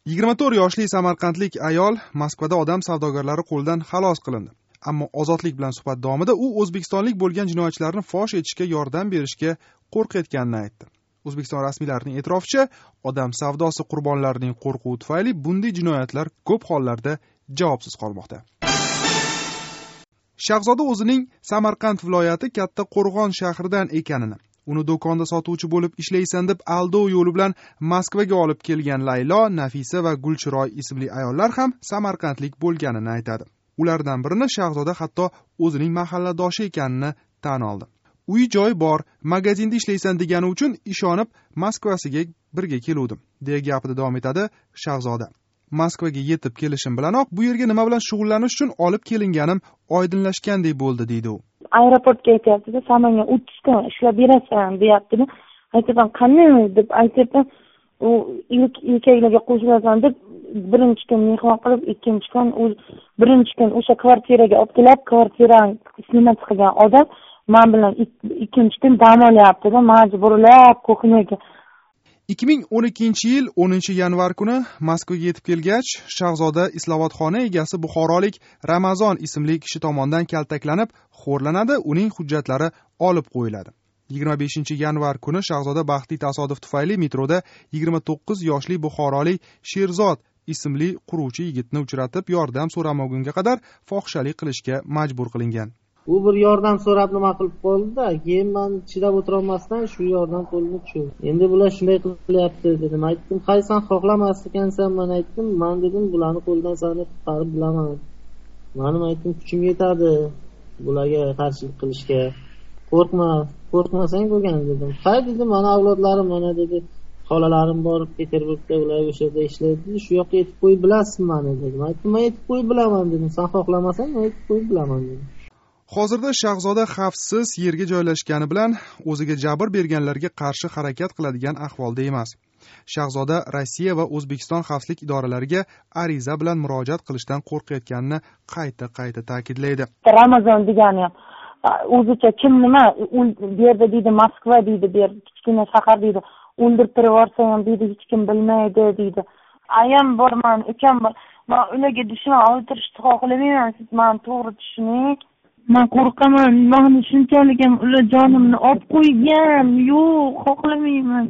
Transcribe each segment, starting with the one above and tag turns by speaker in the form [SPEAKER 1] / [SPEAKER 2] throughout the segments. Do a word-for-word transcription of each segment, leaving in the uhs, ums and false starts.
[SPEAKER 1] yigirma to'rt yoshli samarqandlik ayol Moskvada odam savdogarlari qo'lidan xalos qilindi. Ammo Ozodlik bilan suhbat davomida u o'zbekistonlik bo'lgan jinoyatchilarni fosh etishga yordam berishga qo'rqayotganini aytdi. O'zbekiston rasmiylarining e'tiroficha, odam savdosi qurbonlarining qo'rquvi tufayli bunday jinoyatlar ko'p hollarda javobsiz qolmoqda. Shahzoda o'zining Samarqand viloyati Katta Qo'rg'on shahridan ekanini, uni do'konda sotuvchi bo'lib ishlaysan deb aldov yo'li bilan Moskvaga olib kelgan Laylo, Nafisa va Gulchiroy ismli ayollar ham samarqandlik bo'lganini aytadi. Ulardan birini Shahzoda hatto o'zining mahalladoshi ekanini tan oldi. Uy joy bor, magazinda ishlaysan degani uchun ishonib Moskvasiga birga keluvdim, deya gapida davom etadi Shahzoda. Moskvaga yetib kelishim bilanoq bu yerga nima bilan shug'ullanish uchun olib kelinganim oydinlashgandek bo'ldi, deydi u.
[SPEAKER 2] Aeroportga aytyapti-da, "Samanga o'ttiz kun ishlab berasan", deyapti-da. Aytaman, "Qanday?" deb aytaman. U ilk ilkaylarga qo'shilasan deb birinchi kun mehmon qilib, ikkinchi kun u birinchi kun o'sha kvartiraga olib kelib, kvartirani snimat qilgan odam men bilan ikkinchi kun dam olyapti-da, majburlab ko'hnaga.
[SPEAKER 1] ikki ming o'n ikkinchi yil o'ninchi yanvar kuni Moskvaga yetib kelgach, Shahzoda islohotxona egasi buxorolik Ramazon ismli kishi tomonidan kaltaklanib, xo'rlanadi, uning hujjatlari olib qo'yiladi. yigirma beshinchi yanvar kuni Shahzoda baxtli tasodif tufayli metroda yigirma to'qqiz yoshli buxorolik Sherzod ismli quruvchi yigitni uchratib, yordam so'ramagunga qadar fohishalik qilishga majbur qilingan.
[SPEAKER 3] U bir yordam so'rab nima qilib qoldi-da, keyin men chidab o'tira olmasdan shu yordam qo'lini tushirdim. Endi bular shunday qilyapti dedim. Aytdim, "Qaysan xohlamas ekansan?" Men aytdim, "Men dedim, bularni qo'ldan sani qutqarib bilaman. Mening aytdim, kuchim yetadi bularga qarshilik qilishga. Qo'rqma, qo'rqmasang bo'lgan" dedim. "Hay" dedim, "Mana avlodlarim, mana" dedi, "Xolalarim bor Peterburgda, ular o'sha yerda ishlaydi. Shu yoqqa yetib qo'yib bilasizmi meni" dedim. Aytdim, "Men yetib qo'yib bilaman" dedim. "Sen xohlamasang, men yetib qo'yib bilaman" dedim.
[SPEAKER 1] Hozirda Shahzoda xavfsiz yerga joylashgani bilan o'ziga jabr berganlarga qarshi harakat qiladigan ahvolda emas. Shahzoda Rossiya va O'zbekiston xavfsizlik idoralariga ariza bilan murojaat qilishdan qo'rqayotganini qayta-qayta ta'kidlaydi.
[SPEAKER 2] Ramazon degani ham o'zicha kim nima, u yerda deydi, Moskva deydi, bu yer kichkina shahar deydi, o'ldirib yuborsa ham deydi, hech kim bilmaydi deydi. Ayam borman, ukam bor. Men ularga dushman o'ldirishni xohlamayman, siz meni to'g'ri tushuning. Men qo'rqaman, meni shunchalik ham ular jonimni olib qo'ygan. Yo'q, xohlamayman.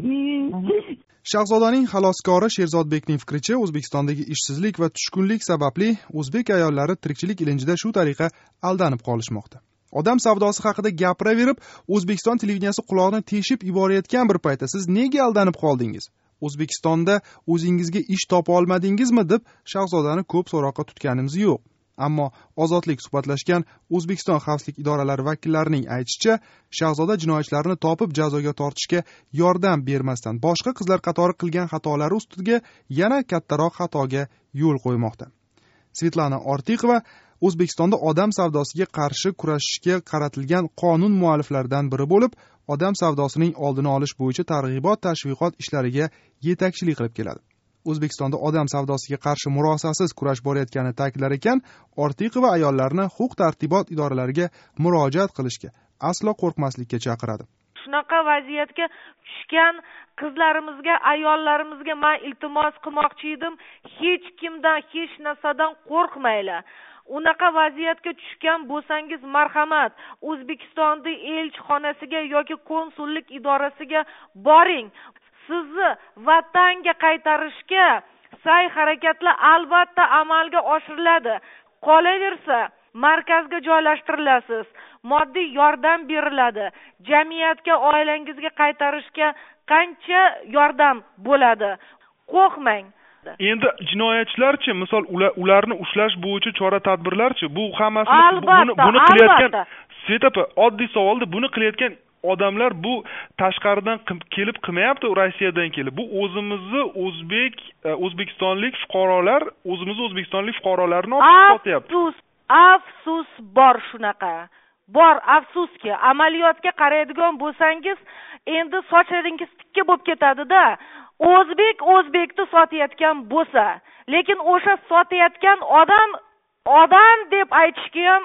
[SPEAKER 1] Shahzodaning xaloskori Sherzodbekning fikricha, O'zbekistondagi ishsizlik va tushkunlik sababli o'zbek ayollari tirikchilik ilinjida shu tariqa aldanib qolishmoqda. Odam savdosi haqida gapiraverib, O'zbekiston televideniyasi quloqni teshib yuborayotgan bir paytda siz nega aldanib qoldingiz? O'zbekistonda o'zingizga ish topa olmadingizmi deb Shahzodani ko'p so'roqqa tutganimiz yo'q. Ammo Ozodlik suhbatlashgan O'zbekiston xavfsizlik idoralari vakillarining aytishicha, Shahzoda jinoyatchilarni topib jazoga tortishga yordam bermasdan boshqa qizlar qatori qilgan xatolari ustiga yana kattaroq xatoga yo'l qo'ymoqda. Svetlana Ortiqova O'zbekistonda odam savdosiga qarshi kurashishga qaratilgan qonun mualliflaridan biri bo'lib, odam savdosining oldini olish bo'yicha targ'ibot tashviqot ishlariga yetakchilik qilib keladi. O'zbekistonda odam savdosiga qarshi murosasiz kurash borayotganini ta'kidlar ekan, Ortiqova ayollarni huquq-tartibot idoralariga murojaat qilishga, aslo qo'rqmaslikka chaqiradi.
[SPEAKER 4] Shunaqa vaziyatga tushgan qizlarimizga, ayollarimizga men iltimos qilmoqchi edim, hech kimdan, hech narsadan qo'rqmaylar. Unaqa vaziyatga tushgan bo'lsangiz, marhamat, O'zbekistonda elchixonasiga yoki konsullik idorasiga boring. Sizni vatanga qaytarishga sa'y harakatlar albatta amalga oshiriladi. Qolaversa, markazga joylashtirilasiz, moddiy yordam beriladi. Jamiyatga, oilangizga qaytarishga qancha yordam bo'ladi. Qo'rqmang.
[SPEAKER 5] Endi jinoyatchilarchi, misol ularni ushlash bo'yicha chora-tadbirlarchi, bu hammasini buni buni qilayotgan Svetopa, oddiy savolda buni qilayotgan odamlar bu tashqaridan kelib qilmayapti, Rossiyadan kelib. Bu o'zimizni o'zbek, o'zbekistonlik fuqarolar, o'zimizni o'zbekistonlik fuqarolarni olib sotyapti.
[SPEAKER 4] Afsus, afsus bor shunaqa. Bor, afsuski, amaliyotga qaraydigan bo'lsangiz, endi sochlaringiz tikka bo'lib ketadi-da. O'zbek o'zbekni sotayotgan bo'lsa, lekin o'sha sotayotgan odam odam deb aytishga ham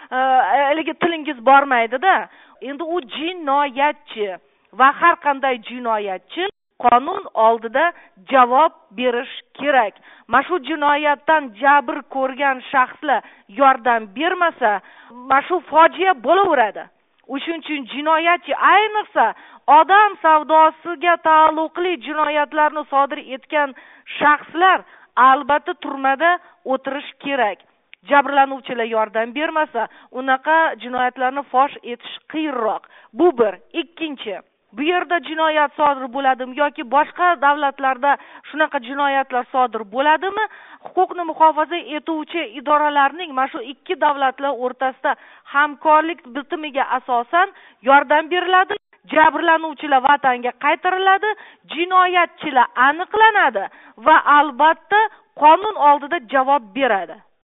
[SPEAKER 4] haligi tilingiz bormaydi-da. Endi u jinoyatchi va har qanday jinoyatchi qonun oldida javob berish kerak. Mana shu jinoyatdan jabr ko'rgan shaxslar yordam bermasa, mana shu fojia bo'laveradi. O'shuning uchun jinoyatchi, ayniqsa odam savdosiga taalluqli jinoyatlarni sodir etgan shaxslar albatta turmada o'tirish kerak. Jabrlanuvchilar yordam bermasa, unaqa jinoyatlarni fosh etish qiyinroq. Bu bir. Ikkinchi, bu yerda jinoyat sodir bo'ladimi yoki boshqa davlatlarda shunaqa jinoyatlar sodir bo'ladimi? Huquqni muhofaza etuvchi idoralarning mana shu ikki davlatlar o'rtasida hamkorlik bitimiga asosan yordam beriladi. Jabrlanuvchilar vatanga qaytariladi, jinoyatchilar aniqlanadi va albatta qonun oldida javob beradi.